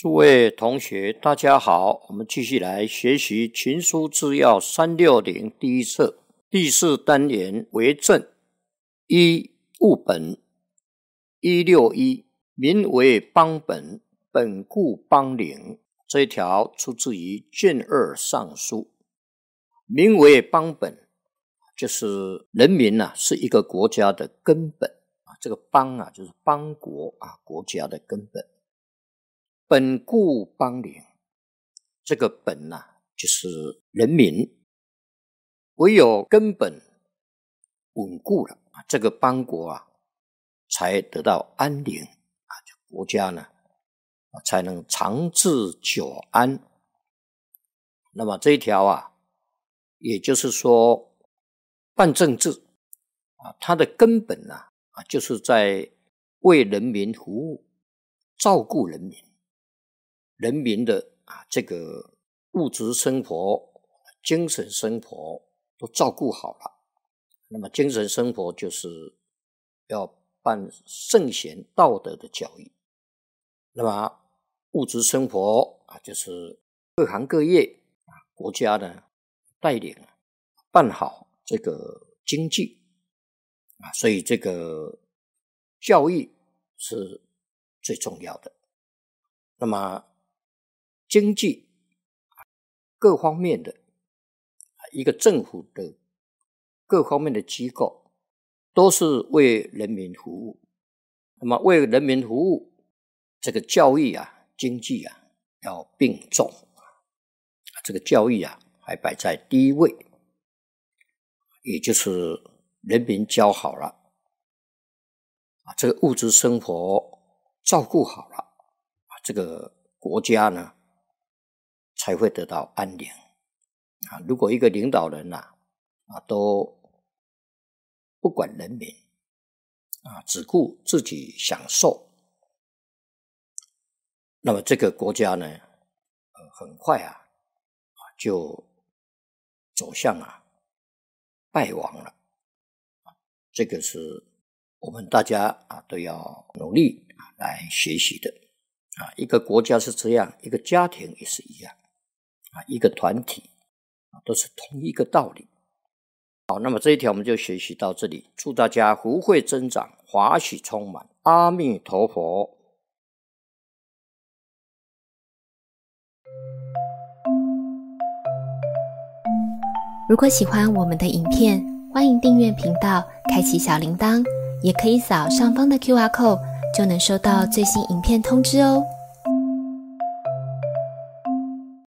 诸位同学大家好，我们继续来学习群书治要360第一册第4单元为政。一、务本。161民为邦本，本固邦宁。这一条出自于卷2上书。民为邦本，就是人民是一个国家的根本这个邦就是邦国国家的根本。本固邦宁，这个本就是人民，唯有根本稳固了这个邦国才得到安宁国家才能长治久安。那么这一条也就是说办政治它的根本就是在为人民服务，照顾人民，人民的这个物质生活、精神生活都照顾好了。那么精神生活就是要办圣贤道德的教育，那么物质生活就是各行各业国家带领办好这个经济所以这个教育是最重要的。那么经济各方面的一个政府的各方面的机构都是为人民服务。那么为人民服务，这个教育经济要并重这个教育还摆在第一位，也就是人民教好了这个物质生活照顾好了这个国家才会得到安宁如果一个领导人都不管人民只顾自己享受，那么这个国家很快就走向败亡了这个是我们大家都要努力来学习的一个国家是这样，一个家庭也是一样一个团体都是同一个道理。好，那么这一条我们就学习到这里，祝大家福慧增长，华喜充满，阿弥陀佛。 如果喜欢我们的影片，欢迎订阅频道，开启小铃铛，也可以扫上方的 QR code， 就能收到最新影片通知哦。